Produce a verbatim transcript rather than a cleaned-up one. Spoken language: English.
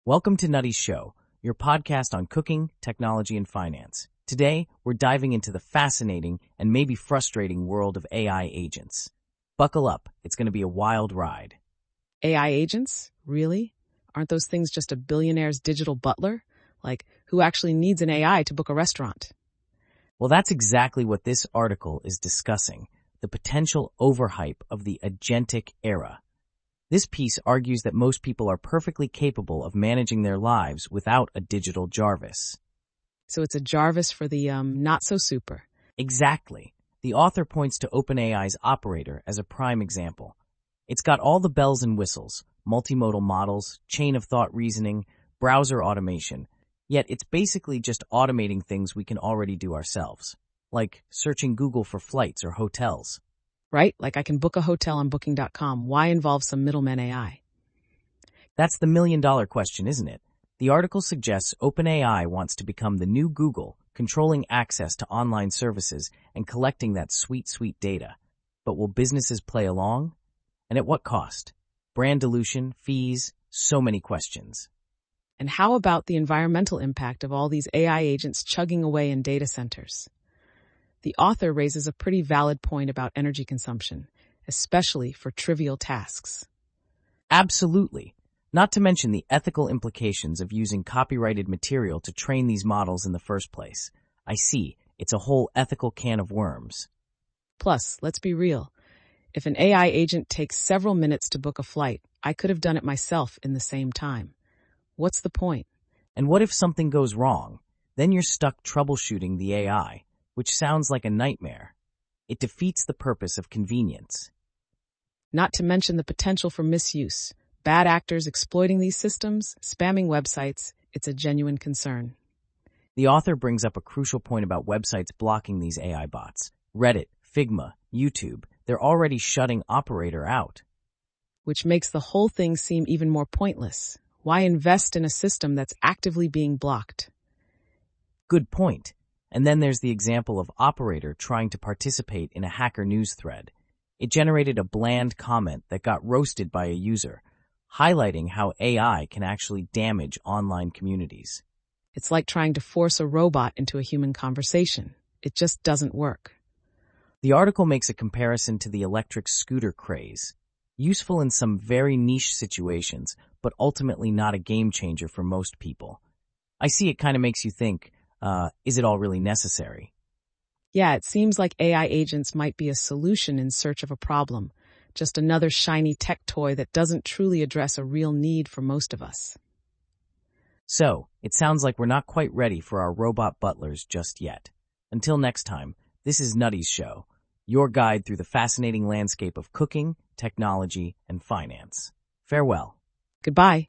Welcome to Nutty's Show, your podcast on cooking, technology, and finance. Today, we're diving into the fascinating and maybe frustrating world of A I agents. Buckle up, it's going to be a wild ride. A I agents? Really? Aren't those things just a billionaire's digital butler? Like, who actually needs an A I to book a restaurant? Well, that's exactly what this article is discussing, the potential overhype of the agentic era. This piece argues that most people are perfectly capable of managing their lives without a digital Jarvis. So it's a Jarvis for the, um, not-so-super. Exactly. The author points to OpenAI's Operator as a prime example. It's got all the bells and whistles, multimodal models, chain-of-thought reasoning, browser automation, yet it's basically just automating things we can already do ourselves, like searching Google for flights or hotels. Right? Like I can book a hotel on booking dot com. Why involve some middleman A I? That's the million-dollar question, isn't it? The article suggests OpenAI wants to become the new Google, controlling access to online services and collecting that sweet, sweet data. But will businesses play along? And at what cost? Brand dilution, fees, so many questions. And how about the environmental impact of all these A I agents chugging away in data centers? The author raises a pretty valid point about energy consumption, especially for trivial tasks. Absolutely. Not to mention the ethical implications of using copyrighted material to train these models in the first place. I see, it's a whole ethical can of worms. Plus, let's be real. If an A I agent takes several minutes to book a flight, I could have done it myself in the same time. What's the point? And what if something goes wrong? Then you're stuck troubleshooting the A I, which sounds like a nightmare. It defeats the purpose of convenience. Not to mention the potential for misuse. Bad actors exploiting these systems, spamming websites, it's a genuine concern. The author brings up a crucial point about websites blocking these A I bots. Reddit, Figma, YouTube, they're already shutting Operator out. Which makes the whole thing seem even more pointless. Why invest in a system that's actively being blocked? Good point. And then there's the example of Operator trying to participate in a Hacker News thread. It generated a bland comment that got roasted by a user, highlighting how A I can actually damage online communities. It's like trying to force a robot into a human conversation. It just doesn't work. The article makes a comparison to the electric scooter craze, useful in some very niche situations, but ultimately not a game changer for most people. I see it kind of makes you think, uh, is it all really necessary? Yeah, it seems like A I agents might be a solution in search of a problem, just another shiny tech toy that doesn't truly address a real need for most of us. So, it sounds like we're not quite ready for our robot butlers just yet. Until next time, this is Nutty's Show, your guide through the fascinating landscape of cooking, technology, and finance. Farewell. Goodbye.